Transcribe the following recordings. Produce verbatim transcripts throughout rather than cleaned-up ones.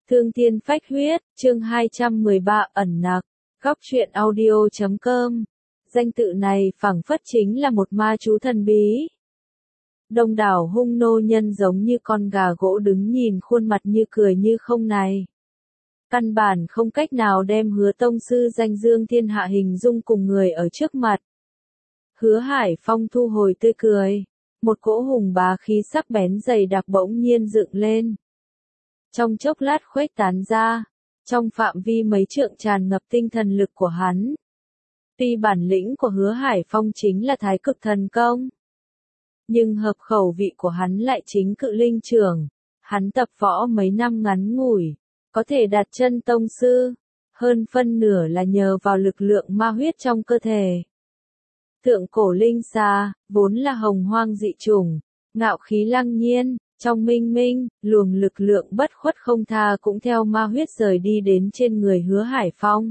Thương thiên phách huyết, chương hai trăm mười ba ẩn nặc, góc truyện audio chấm com. Danh tự này phảng phất chính là một ma chú thần bí. Đông đảo hung nô nhân giống như con gà gỗ đứng nhìn khuôn mặt như cười như không này. Căn bản không cách nào đem Hứa tông sư danh dương thiên hạ hình dung cùng người ở trước mặt. Hứa Hải Phong thu hồi tươi cười. Một cỗ hùng bá khí sắc bén dày đặc bỗng nhiên dựng lên. Trong chốc lát khuếch tán ra, trong phạm vi mấy trượng tràn ngập tinh thần lực của hắn. Tuy bản lĩnh của Hứa Hải Phong chính là thái cực thần công, nhưng hợp khẩu vị của hắn lại chính cự linh trưởng. Hắn tập võ mấy năm ngắn ngủi, có thể đạt chân tông sư, hơn phân nửa là nhờ vào lực lượng ma huyết trong cơ thể. Thượng cổ linh xà, vốn là hồng hoang dị chủng, ngạo khí lăng nhiên, trong minh minh, luồng lực lượng bất khuất không tha cũng theo ma huyết rời đi đến trên người Hứa Hải Phong.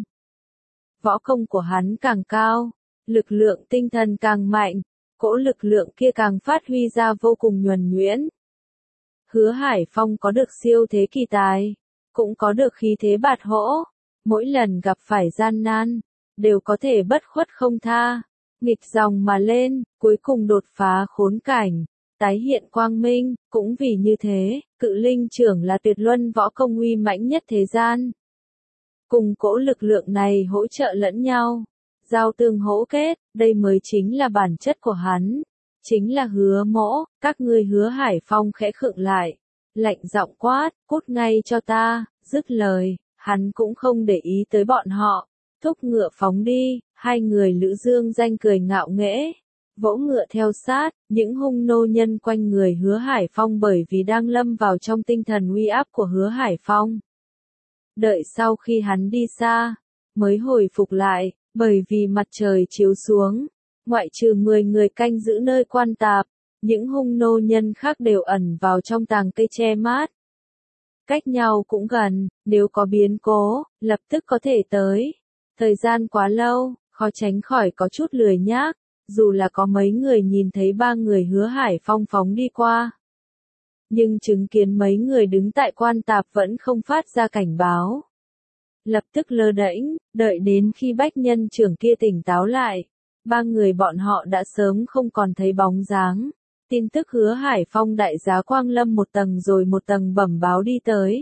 Võ công của hắn càng cao, lực lượng tinh thần càng mạnh, cỗ lực lượng kia càng phát huy ra vô cùng nhuần nhuyễn. Hứa Hải Phong có được siêu thế kỳ tài, cũng có được khí thế bạt hỗ, mỗi lần gặp phải gian nan, đều có thể bất khuất không tha, nghịch dòng mà lên, cuối cùng đột phá khốn cảnh, tái hiện quang minh. Cũng vì như thế, cự linh trưởng là tuyệt luân võ công uy mãnh nhất thế gian. Cùng cỗ lực lượng này hỗ trợ lẫn nhau, giao tương hỗ kết, đây mới chính là bản chất của hắn, chính là Hứa mỗ. Các ngươi Hứa Hải Phong khẽ khựng lại, lạnh giọng quát, cút ngay cho ta. Dứt lời, hắn cũng không để ý tới bọn họ, thúc ngựa phóng đi. Hai người Lữ Dương danh cười ngạo nghễ, vỗ ngựa theo sát. Những hung nô nhân quanh người Hứa Hải Phong bởi vì đang lâm vào trong tinh thần uy áp của Hứa Hải Phong. Đợi sau khi hắn đi xa, mới hồi phục lại, bởi vì mặt trời chiếu xuống, ngoại trừ mười người canh giữ nơi quan tạp, những hung nô nhân khác đều ẩn vào trong tàng cây che mát. Cách nhau cũng gần, nếu có biến cố, lập tức có thể tới. Thời gian quá lâu, khó tránh khỏi có chút lười nhác, dù là có mấy người nhìn thấy ba người Hứa Hải Phong phóng đi qua. Nhưng chứng kiến mấy người đứng tại quan tạp vẫn không phát ra cảnh báo. Lập tức lơ đễnh, đợi đến khi bách nhân trưởng kia tỉnh táo lại, ba người bọn họ đã sớm không còn thấy bóng dáng. Tin tức Hứa Hải Phong đại giá quang lâm một tầng rồi một tầng bẩm báo đi tới.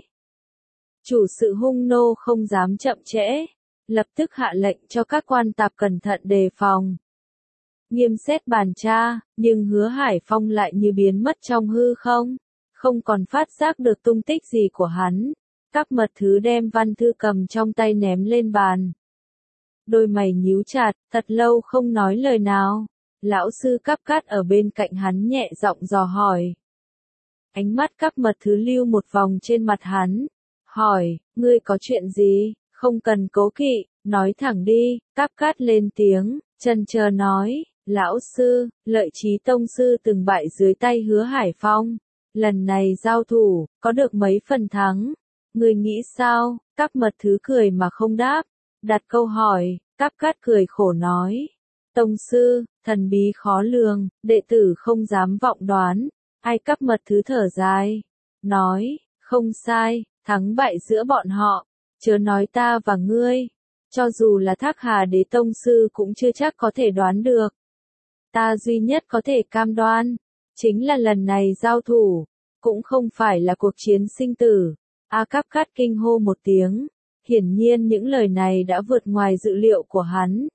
Chủ sự hung nô không dám chậm trễ, lập tức hạ lệnh cho các quan tạp cẩn thận đề phòng. Nghiêm xét bàn tra, nhưng Hứa Hải Phong lại như biến mất trong hư không, không còn phát giác được tung tích gì của hắn. Các mật thứ đem văn thư cầm trong tay ném lên bàn. Đôi mày nhíu chặt, thật lâu không nói lời nào. Lão sư Cáp Cát ở bên cạnh hắn nhẹ giọng dò hỏi. Ánh mắt các mật thứ lưu một vòng trên mặt hắn, hỏi, ngươi có chuyện gì? Không cần cố kỵ, nói thẳng đi. Cáp Cát lên tiếng, chần chờ nói, lão sư, Lợi Chí tông sư từng bại dưới tay Hứa Hải Phong, lần này giao thủ, có được mấy phần thắng. Ngươi nghĩ sao? Các mật thứ cười mà không đáp, đặt câu hỏi. Cáp Cát cười khổ nói, tông sư, thần bí khó lường, đệ tử không dám vọng đoán. Ai? Các mật thứ thở dài, nói, không sai, thắng bại giữa bọn họ, chớ nói ta và ngươi, cho dù là Thác Hà Đế tông sư cũng chưa chắc có thể đoán được. Ta duy nhất có thể cam đoan, chính là lần này giao thủ, cũng không phải là cuộc chiến sinh tử. A Cáp Cát kinh hô một tiếng, hiển nhiên những lời này đã vượt ngoài dự liệu của hắn.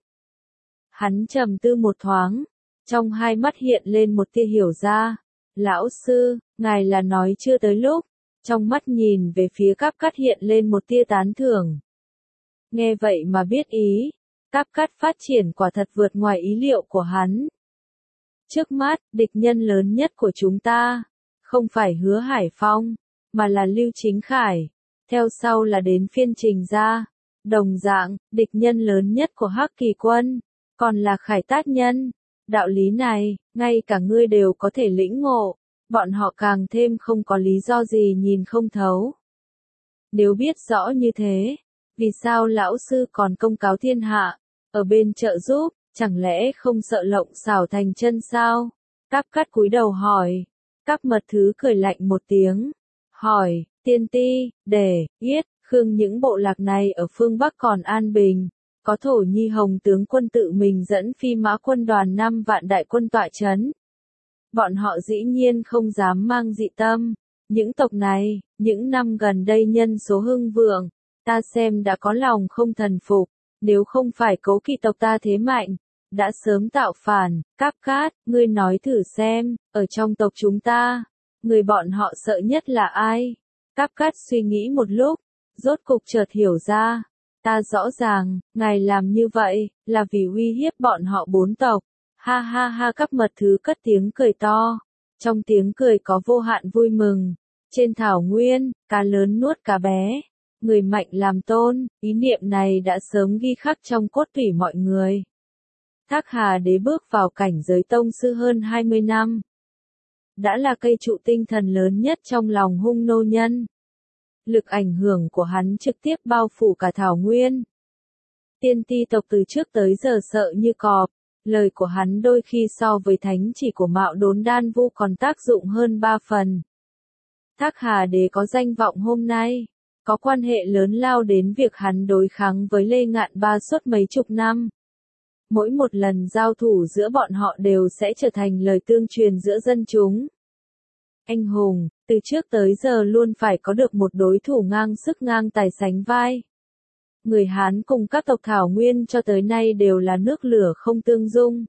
Hắn trầm tư một thoáng, trong hai mắt hiện lên một tia hiểu ra. Lão sư, ngài là nói chưa tới lúc. Trong mắt nhìn về phía Cáp Cát hiện lên một tia tán thưởng. Nghe vậy mà biết ý, Cáp Cát phát triển quả thật vượt ngoài ý liệu của hắn. Trước mắt, địch nhân lớn nhất của chúng ta, không phải Hứa Hải Phong, mà là Lưu Chính Khải. Theo sau là đến phiên Trình gia. Đồng dạng, địch nhân lớn nhất của Hắc Kỳ quân, còn là Khải Tát nhân. Đạo lý này, ngay cả ngươi đều có thể lĩnh ngộ, bọn họ càng thêm không có lý do gì nhìn không thấu. Nếu biết rõ như thế, vì sao lão sư còn công cáo thiên hạ, ở bên trợ giúp, chẳng lẽ không sợ lộng xảo thành chân sao? Cáp Cát cúi đầu hỏi. Các mật thứ cười lạnh một tiếng, hỏi, tiên ti, để, yết, khương những bộ lạc này ở phương Bắc còn an bình, có Thổ Nhi Hồng tướng quân tự mình dẫn phi mã quân đoàn năm vạn đại quân tọa chấn. Bọn họ dĩ nhiên không dám mang dị tâm. Những tộc này, những năm gần đây nhân số hưng vượng, ta xem đã có lòng không thần phục, nếu không phải cố kỵ tộc ta thế mạnh, đã sớm tạo phản. Cáp Cát, ngươi nói thử xem, ở trong tộc chúng ta, người bọn họ sợ nhất là ai? Cáp Cát suy nghĩ một lúc, rốt cục chợt hiểu ra, ta rõ ràng, ngài làm như vậy, là vì uy hiếp bọn họ bốn tộc. Ha ha ha, Cáp Mật Thứ cất tiếng cười to, trong tiếng cười có vô hạn vui mừng. Trên thảo nguyên, cá lớn nuốt cá bé, người mạnh làm tôn, ý niệm này đã sớm ghi khắc trong cốt tủy mọi người. Thác Hà Đế bước vào cảnh giới tông sư hơn hai mươi năm. Đã là cây trụ tinh thần lớn nhất trong lòng hung nô nhân. Lực ảnh hưởng của hắn trực tiếp bao phủ cả thảo nguyên. Tiên ti tộc từ trước tới giờ sợ như cọp, lời của hắn đôi khi so với thánh chỉ của Mạo Đốn Đan Vu còn tác dụng hơn ba phần. Thác Hà Đế có danh vọng hôm nay, có quan hệ lớn lao đến việc hắn đối kháng với Lê Ngạn Ba suốt mấy chục năm. Mỗi một lần giao thủ giữa bọn họ đều sẽ trở thành lời tương truyền giữa dân chúng. Anh hùng, từ trước tới giờ luôn phải có được một đối thủ ngang sức ngang tài sánh vai. Người Hán cùng các tộc Thảo Nguyên cho tới nay đều là nước lửa không tương dung.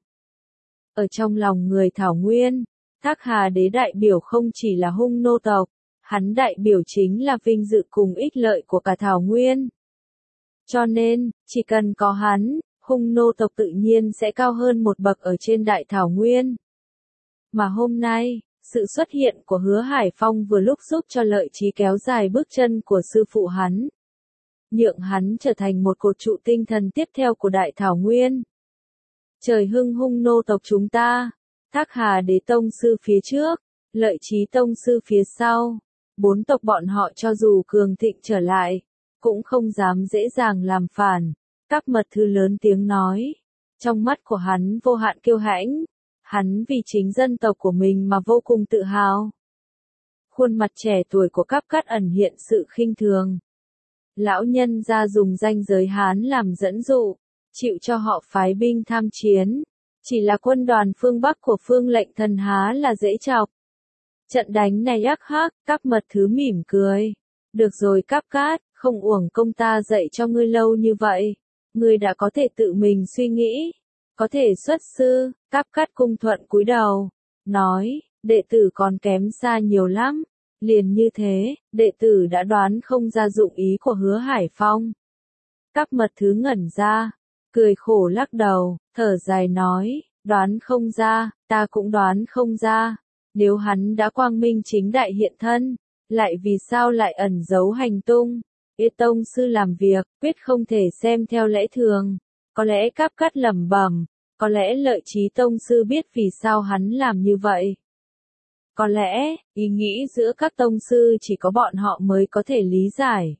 Ở trong lòng người Thảo Nguyên, Thác Hà Đế đại biểu không chỉ là hung nô tộc, hắn đại biểu chính là vinh dự cùng ích lợi của cả Thảo Nguyên. Cho nên, chỉ cần có hắn, hung nô tộc tự nhiên sẽ cao hơn một bậc ở trên đại Thảo Nguyên. Mà hôm nay, sự xuất hiện của Hứa Hải Phong vừa lúc giúp cho Lợi Chí kéo dài bước chân của sư phụ hắn, nhượng hắn trở thành một cột trụ tinh thần tiếp theo của đại Thảo Nguyên. Trời hưng hung nô tộc chúng ta, Thác Hà Đế tông sư phía trước, Lợi Chí tông sư phía sau, bốn tộc bọn họ cho dù cường thịnh trở lại, cũng không dám dễ dàng làm phản. Cáp Mật Thứ lớn tiếng nói, trong mắt của hắn vô hạn kiêu hãnh, hắn vì chính dân tộc của mình mà vô cùng tự hào. Khuôn mặt trẻ tuổi của Cáp Cát ẩn hiện sự khinh thường. Lão nhân ra dùng danh giới Hán làm dẫn dụ, chịu cho họ phái binh tham chiến, chỉ là quân đoàn phương Bắc của Phương Lệnh Thần há là dễ chọc. Trận đánh này ác hắc, Cáp Mật Thứ mỉm cười. Được rồi Cáp Cát, không uổng công ta dạy cho ngươi lâu như vậy. Ngươi đã có thể tự mình suy nghĩ, có thể xuất sư. Cáp Cát cung thuận cúi đầu, nói, đệ tử còn kém xa nhiều lắm. Liền như thế, đệ tử đã đoán không ra dụng ý của Hứa Hải Phong. Cáp Mật Thứ ngẩn ra, cười khổ lắc đầu, thở dài nói, đoán không ra, ta cũng đoán không ra. Nếu hắn đã quang minh chính đại hiện thân, lại vì sao lại ẩn giấu hành tung? Yết tông sư làm việc, quyết không thể xem theo lẽ thường. Có lẽ Cáp Cát lẩm bẩm, có lẽ Lợi Chí tông sư biết vì sao hắn làm như vậy. Có lẽ, ý nghĩ giữa các tông sư chỉ có bọn họ mới có thể lý giải.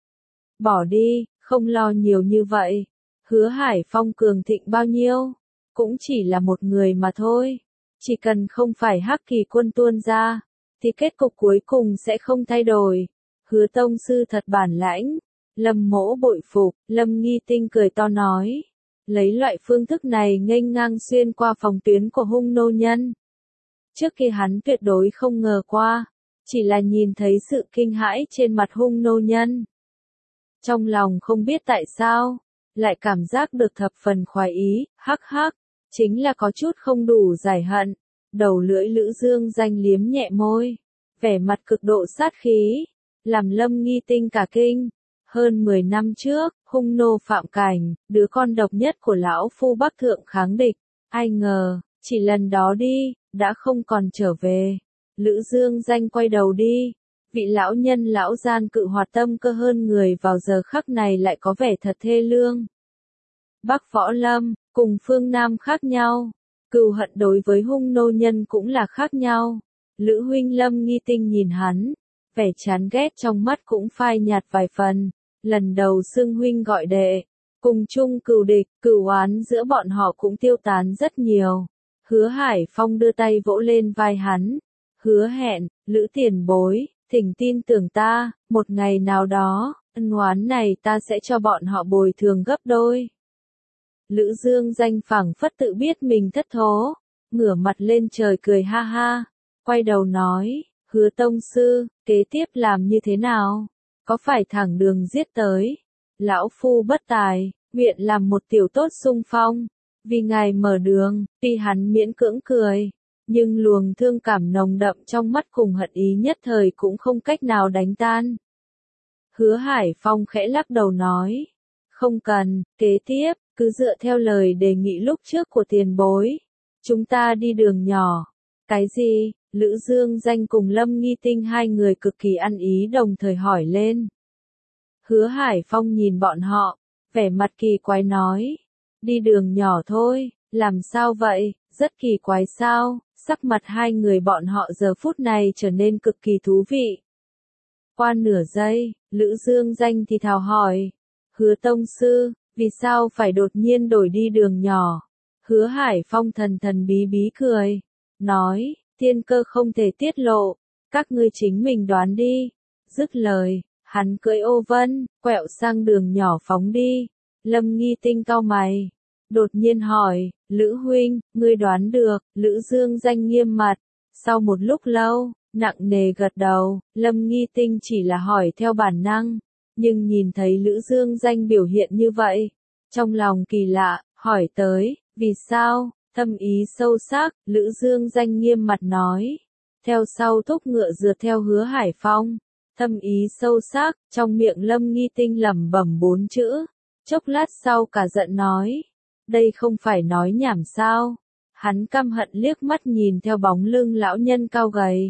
Bỏ đi, không lo nhiều như vậy. Hứa Hải Phong cường thịnh bao nhiêu, cũng chỉ là một người mà thôi. Chỉ cần không phải Hắc Kỳ quân tuôn ra, thì kết cục cuối cùng sẽ không thay đổi. Hứa tông sư thật bản lãnh. Lâm Mỗ bội phục. Lâm Nghi Tinh cười to nói, lấy loại phương thức này nghênh ngang xuyên qua phòng tuyến của hung nô nhân. Trước khi hắn tuyệt đối không ngờ qua, chỉ là nhìn thấy sự kinh hãi trên mặt hung nô nhân. Trong lòng không biết tại sao, lại cảm giác được thập phần khoái ý, hắc hắc, chính là có chút không đủ giải hận. Đầu lưỡi Lữ Dương Danh liếm nhẹ môi, vẻ mặt cực độ sát khí, làm Lâm Nghi Tinh cả kinh. Hơn mười năm trước, hung nô Phạm Cảnh, đứa con độc nhất của lão phu Bắc Thượng kháng địch, ai ngờ, chỉ lần đó đi, đã không còn trở về. Lữ Dương Danh quay đầu đi, vị lão nhân lão gian cự hoạt tâm cơ hơn người vào giờ khắc này lại có vẻ thật thê lương. Bắc Võ Lâm, cùng phương Nam khác nhau, cừu hận đối với hung nô nhân cũng là khác nhau. Lữ huynh Lâm Nghi Tinh nhìn hắn, vẻ chán ghét trong mắt cũng phai nhạt vài phần. Lần đầu xưng huynh gọi đệ, cùng chung cừu địch, cừu oán giữa bọn họ cũng tiêu tán rất nhiều. Hứa Hải Phong đưa tay vỗ lên vai hắn, hứa hẹn, Lữ tiền bối, Thỉnh tin tưởng ta, một ngày nào đó, ân oán này ta sẽ cho bọn họ bồi thường gấp đôi. Lữ Dương Danh phảng phất tự biết mình thất thố, ngửa mặt lên trời cười ha ha, quay đầu nói, Hứa tông sư, kế tiếp làm như thế nào? Có phải thẳng đường giết tới? Lão phu bất tài, nguyện làm một tiểu tốt xung phong, vì ngài mở đường, tuy hắn miễn cưỡng cười, nhưng luồng thương cảm nồng đậm trong mắt cùng hận ý nhất thời cũng không cách nào đánh tan. Hứa Hải Phong khẽ lắc đầu nói, không cần, kế tiếp, cứ dựa theo lời đề nghị lúc trước của tiền bối. Chúng ta đi đường nhỏ. Cái gì? Lữ Dương Danh cùng Lâm Nghi Tinh hai người cực kỳ ăn ý đồng thời hỏi lên. Hứa Hải Phong nhìn bọn họ, vẻ mặt kỳ quái nói, đi đường nhỏ thôi, làm sao vậy, rất kỳ quái sao, sắc mặt hai người bọn họ giờ phút này trở nên cực kỳ thú vị. Qua nửa giây, Lữ Dương Danh thì thào hỏi, Hứa tông sư, vì sao phải đột nhiên đổi đi đường nhỏ? Hứa Hải Phong thần thần bí bí cười, nói, thiên cơ không thể tiết lộ, các ngươi chính mình đoán đi. Dứt lời, hắn cưỡi ô vân, quẹo sang đường nhỏ phóng đi. Lâm Nghi Tinh cau mày, đột nhiên hỏi, Lữ huynh, ngươi đoán được? Lữ Dương Danh nghiêm mặt, sau một lúc lâu, nặng nề gật đầu. Lâm Nghi Tinh chỉ là hỏi theo bản năng, nhưng nhìn thấy Lữ Dương Danh biểu hiện như vậy, trong lòng kỳ lạ, hỏi tới, vì sao? Thâm ý sâu sắc, Lữ Dương Danh nghiêm mặt nói, theo sau thúc ngựa dựa theo Hứa Hải Phong. Thâm ý sâu sắc, trong miệng Lâm Nghi Tinh lẩm bẩm bốn chữ, chốc lát sau cả giận nói, đây không phải nói nhảm sao? Hắn căm hận liếc mắt nhìn theo bóng lưng lão nhân cao gầy,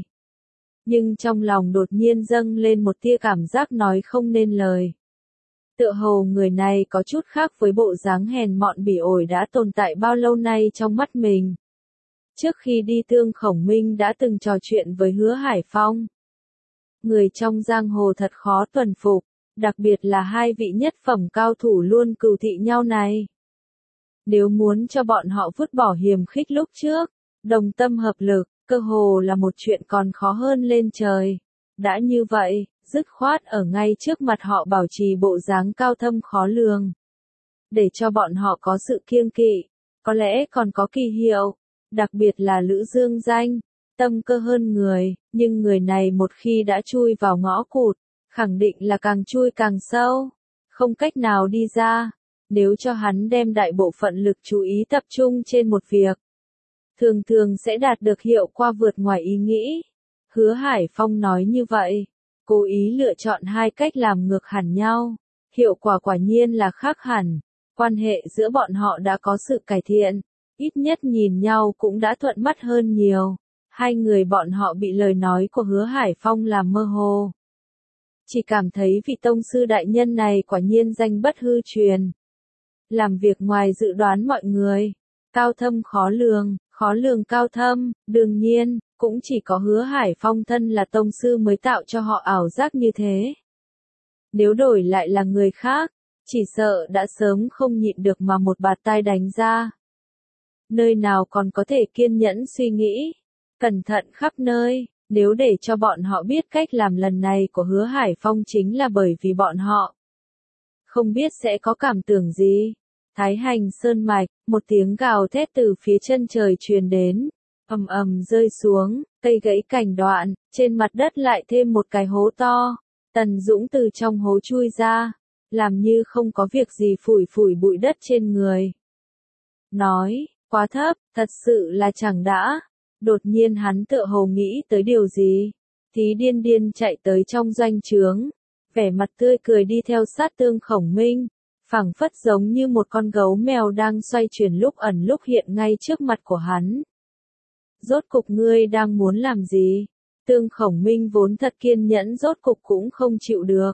nhưng trong lòng đột nhiên dâng lên một tia cảm giác nói không nên lời. Tựa hồ người này có chút khác với bộ dáng hèn mọn bỉ ổi đã tồn tại bao lâu nay trong mắt mình. Trước khi đi Tương Khổng Minh đã từng trò chuyện với Hứa Hải Phong. Người trong giang hồ thật khó tuần phục, đặc biệt là hai vị nhất phẩm cao thủ luôn cừu thị nhau này. Nếu muốn cho bọn họ vứt bỏ hiềm khích lúc trước, đồng tâm hợp lực, cơ hồ là một chuyện còn khó hơn lên trời. Đã như vậy, dứt khoát ở ngay trước mặt họ bảo trì bộ dáng cao thâm khó lường. Để cho bọn họ có sự kiêng kỵ, có lẽ còn có kỳ hiệu, đặc biệt là Lữ Dương Danh, tâm cơ hơn người, nhưng người này một khi đã chui vào ngõ cụt, khẳng định là càng chui càng sâu, không cách nào đi ra. Nếu cho hắn đem đại bộ phận lực chú ý tập trung trên một việc, thường thường sẽ đạt được hiệu quả vượt ngoài ý nghĩ. Hứa Hải Phong nói như vậy, cố ý lựa chọn hai cách làm ngược hẳn nhau, hiệu quả quả nhiên là khác hẳn, quan hệ giữa bọn họ đã có sự cải thiện, ít nhất nhìn nhau cũng đã thuận mắt hơn nhiều. Hai người bọn họ bị lời nói của Hứa Hải Phong làm mơ hồ, chỉ cảm thấy vị tông sư đại nhân này quả nhiên danh bất hư truyền, làm việc ngoài dự đoán mọi người, cao thâm khó lường, khó lường cao thâm, đương nhiên, cũng chỉ có Hứa Hải Phong thân là tông sư mới tạo cho họ ảo giác như thế. Nếu đổi lại là người khác, chỉ sợ đã sớm không nhịn được mà một bạt tai đánh ra. Nơi nào còn có thể kiên nhẫn suy nghĩ, cẩn thận khắp nơi, nếu để cho bọn họ biết cách làm lần này của Hứa Hải Phong chính là bởi vì bọn họ. Không biết sẽ có cảm tưởng gì. Thái Hành Sơn Mạch, một tiếng gào thét từ phía chân trời truyền đến, ầm ầm rơi xuống, cây gãy cành đoạn, trên mặt đất lại thêm một cái hố to. Tần Dũng từ trong hố chui ra, làm như không có việc gì phủi phủi bụi đất trên người. Nói, quá thấp, thật sự là chẳng đã. Đột nhiên hắn tựa hồ nghĩ tới điều gì, thì điên điên chạy tới trong doanh trướng, vẻ mặt tươi cười đi theo sát Tương Khổng Minh, phảng phất giống như một con gấu mèo đang xoay chuyển lúc ẩn lúc hiện ngay trước mặt của hắn. Rốt cục ngươi đang muốn làm gì? Tương Khổng Minh vốn thật kiên nhẫn rốt cục cũng không chịu được.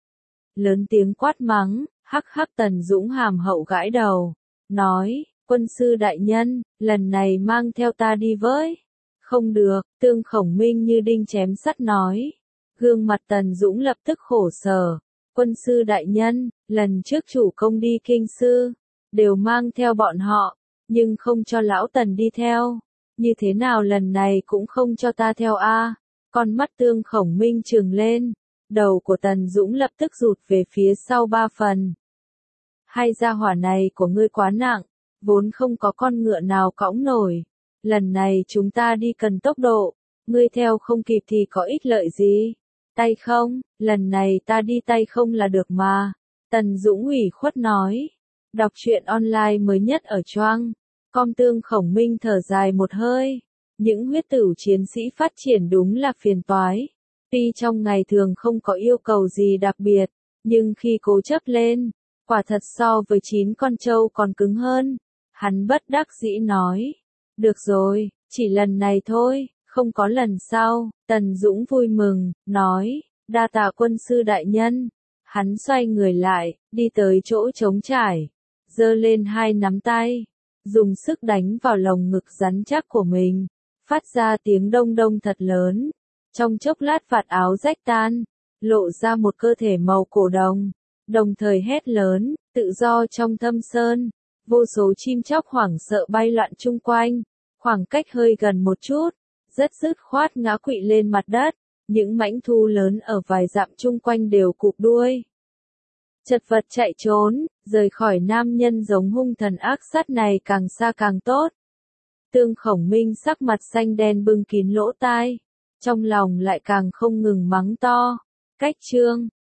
Lớn tiếng quát mắng, hắc hắc. Tần Dũng hàm hậu gãi đầu, nói, quân sư đại nhân, lần này mang theo ta đi với. Không được, Tương Khổng Minh như đinh chém sắt nói. Gương mặt Tần Dũng lập tức khổ sở. Quân sư đại nhân, lần trước chủ công đi kinh sư, đều mang theo bọn họ, nhưng không cho lão Tần đi theo. Như thế nào lần này cũng không cho ta theo a? Con mắt Tương Khổng Minh trừng lên, đầu của Tần Dũng lập tức rụt về phía sau ba phần. Hay gia hỏa này của ngươi quá nặng, vốn không có con ngựa nào cõng nổi. Lần này chúng ta đi cần tốc độ, ngươi theo không kịp thì có ích lợi gì? Tay không, lần này ta đi tay không là được mà. Tần Dũng ủy khuất nói. Đọc truyện online mới nhất ở Choang. Com Tương Khổng Minh thở dài một hơi. Những huyết tử chiến sĩ phát triển đúng là phiền toái. Tuy trong ngày thường không có yêu cầu gì đặc biệt, nhưng khi cố chấp lên, quả thật so với chín con trâu còn cứng hơn. Hắn bất đắc dĩ nói. Được rồi, chỉ lần này thôi, không có lần sau. Tần Dũng vui mừng, nói, đa tạ quân sư đại nhân. Hắn xoay người lại, đi tới chỗ trống trải, giơ lên hai nắm tay, dùng sức đánh vào lồng ngực rắn chắc của mình, phát ra tiếng đông đông thật lớn. Trong chốc lát vạt áo rách tan, lộ ra một cơ thể màu cổ đồng, đồng thời hét lớn, tự do trong thâm sơn. Vô số chim chóc hoảng sợ bay loạn chung quanh, khoảng cách hơi gần một chút, rất dứt khoát ngã quỵ lên mặt đất. Những mãnh thu lớn ở vài dặm chung quanh đều cụp đuôi, chật vật chạy trốn, rời khỏi nam nhân giống hung thần ác sát này càng xa càng tốt. Tương Khổng Minh sắc mặt xanh đen bưng kín lỗ tai, trong lòng lại càng không ngừng mắng to. Cách chương